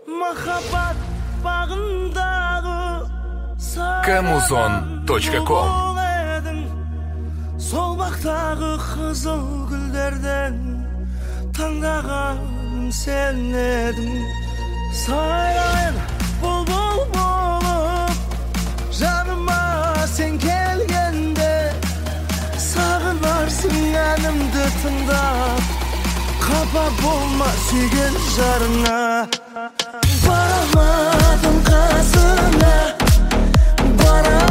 Махаббат багындағы Камузон.ком. Сол бақтағы қызыл гүлдерден таңдаған сен едің. Сайрайын бұлбұл болып жаныма сен келгенде, сағынарсың әнімді тыңдап, қапа болма сүйген жарыңа. Бара алмадым қасыңа, бара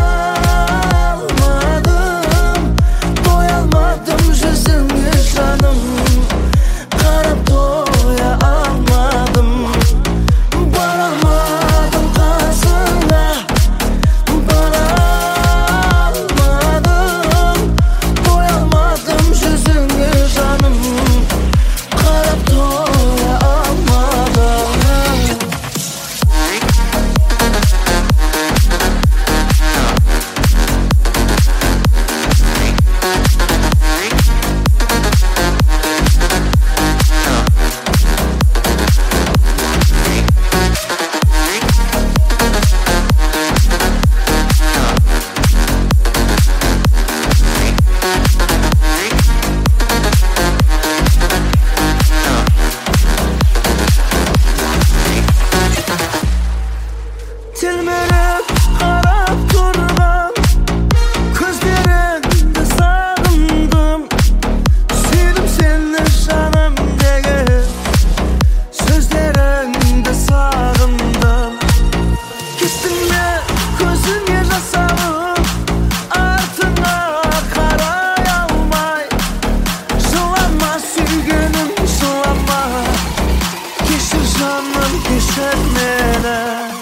алмадым, тоя алмадым жүзіңе жаным, қарап тоя алмадым. Бара алмадым қасыңа, бара алмадым, тоя алмадым жүзіңе жаным, қарап тоя алмадым. Телміріп қарап тұрған көздеріңді сағындым, сүйдім сені жанымдегі сөздеріңді сағындым. Кеттің ме көзіңе жас алып, артыңа қарай алмай, жылама сүйгенім жылама, кешір жаным кешір мені.